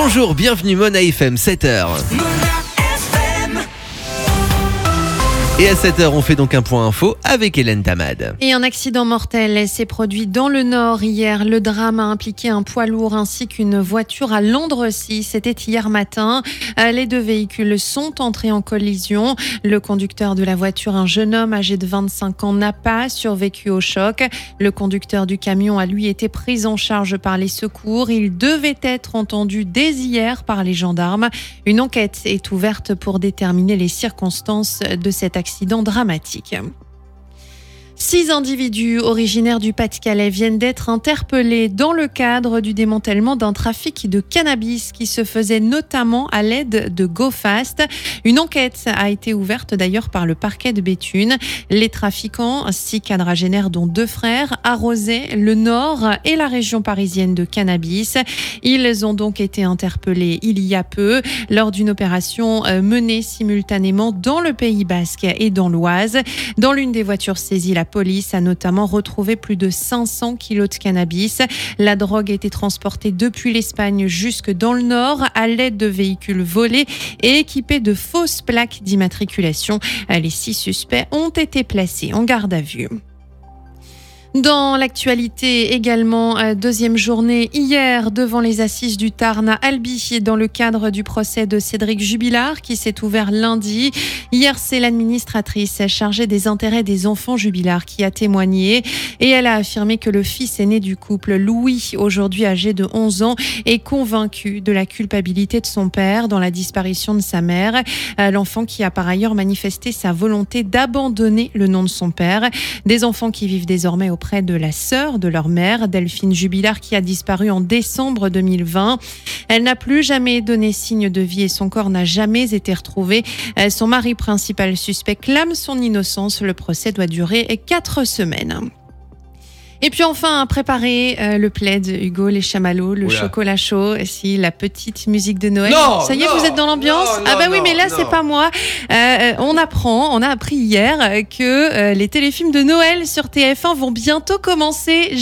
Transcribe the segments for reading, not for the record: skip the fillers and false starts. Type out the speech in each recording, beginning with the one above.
Bonjour, bienvenue Mona FM, 7h. Et à 7h, on fait donc un point info avec Hélène Tamad. Et un accident mortel s'est produit dans le Nord hier. Le drame a impliqué un poids lourd ainsi qu'une voiture à Landrecies. C'était hier matin. Les deux véhicules sont entrés en collision. Le conducteur de la voiture, un jeune homme âgé de 25 ans, n'a pas survécu au choc. Le conducteur du camion a lui été pris en charge par les secours. Il devait être entendu dès hier par les gendarmes. Une enquête est ouverte pour déterminer les circonstances de cet accident dramatique. 6 individus originaires du Pas-de-Calais viennent d'être interpellés dans le cadre du démantèlement d'un trafic de cannabis qui se faisait notamment à l'aide de GoFast. Une enquête a été ouverte d'ailleurs par le parquet de Béthune. Les trafiquants, 6 quadragénaires dont 2 frères, arrosaient le nord et la région parisienne de cannabis. Ils ont donc été interpellés il y a peu lors d'une opération menée simultanément dans le Pays Basque et dans l'Oise. Dans l'une des voitures saisies, la police a notamment retrouvé plus de 500 kilos de cannabis. La drogue était transportée depuis l'Espagne jusque dans le Nord à l'aide de véhicules volés et équipés de fausses plaques d'immatriculation. Les 6 suspects ont été placés en garde à vue. Dans l'actualité également, deuxième journée hier devant les assises du Tarn à Albi dans le cadre du procès de Cédric Jubilard qui s'est ouvert lundi. Hier, c'est l'administratrice chargée des intérêts des enfants Jubilard qui a témoigné et elle a affirmé que le fils aîné du couple, Louis, aujourd'hui âgé de 11 ans, est convaincu de la culpabilité de son père dans la disparition de sa mère. L'enfant qui a par ailleurs manifesté sa volonté d'abandonner le nom de son père. Des enfants qui vivent désormais auprès de la sœur de leur mère, Delphine Jubilard, qui a disparu en décembre 2020. Elle n'a plus jamais donné signe de vie et son corps n'a jamais été retrouvé. Son mari principal suspect clame son innocence. Le procès doit durer 4 semaines. Et puis enfin, préparer le plaid, Hugo, les chamallows, le chocolat chaud, si la petite musique de Noël. Non, ça y est, vous êtes dans l'ambiance? Mais là, c'est pas moi. On a appris hier que les téléfilms de Noël sur TF1 vont bientôt commencer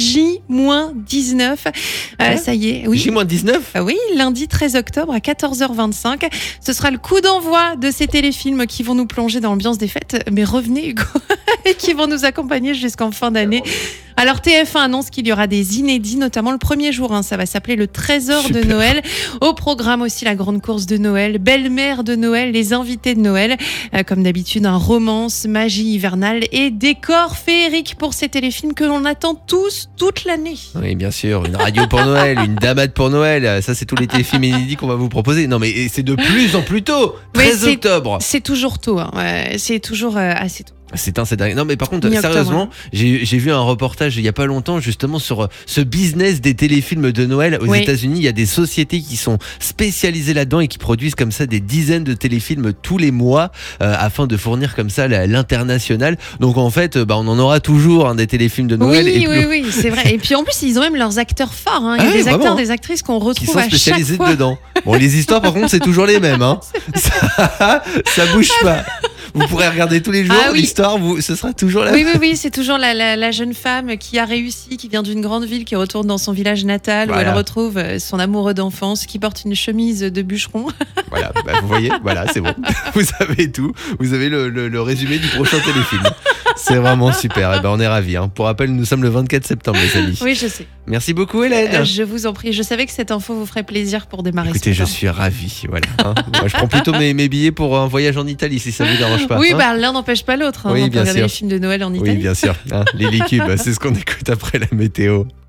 J-19. Ça y est, oui. J-19 Oui, lundi 13 octobre à 14h25. Ce sera le coup d'envoi de ces téléfilms qui vont nous plonger dans l'ambiance des fêtes. Mais revenez, Hugo, et qui vont nous accompagner jusqu'en fin d'année. Alors TF1 annonce qu'il y aura des inédits, notamment le premier jour, ça va s'appeler le Trésor de Noël. Au programme aussi la grande course de Noël, belle-mère de Noël, les invités de Noël. Comme d'habitude, un romance, magie hivernale et décor féerique pour ces téléfilms que l'on attend tous toute l'année. Oui, bien sûr, une radio pour Noël, une damade pour Noël, ça c'est tous les téléfilms inédits qu'on va vous proposer. Non mais c'est de plus en plus tôt, 13 octobre. C'est toujours tôt, c'est toujours assez tôt. C'est dingue. Non mais par contre, sérieusement, j'ai vu un reportage il y a pas longtemps justement sur ce business des téléfilms de Noël aux États-Unis. Il y a des sociétés qui sont spécialisées là-dedans et qui produisent comme ça des dizaines de téléfilms tous les mois afin de fournir comme ça l'international. Donc en fait, on en aura toujours des téléfilms de Noël. Oui, c'est vrai. Et puis en plus, ils ont même leurs acteurs forts. Il y a des acteurs, des actrices qu'on retrouve à chaque fois. Qui sont spécialisés dedans. Bon, les histoires par contre, c'est toujours les mêmes. Ça bouge pas. Vous pourrez regarder tous les jours l'histoire, ce sera toujours la même. Oui, c'est toujours la jeune femme qui a réussi, qui vient d'une grande ville, qui retourne dans son village natal, où elle retrouve son amoureux d'enfance, qui porte une chemise de bûcheron. Voilà, vous voyez, c'est bon. Vous avez tout, vous avez le résumé du prochain téléfilm. C'est vraiment super, on est ravis. Pour rappel, nous sommes le 24 septembre, les amis. Oui, je sais. Merci beaucoup, Hélène. Je vous en prie, je savais que cette info vous ferait plaisir pour démarrer. Écoutez, je suis ravi, voilà. Moi, je prends plutôt mes billets pour un voyage en Italie, si ça vous dérange pas. Oui, l'un n'empêche pas l'autre. Oui, on peut bien regarder sûr. les films de Noël en Italie. Oui, bien sûr. Les cubes, c'est ce qu'on écoute après la météo.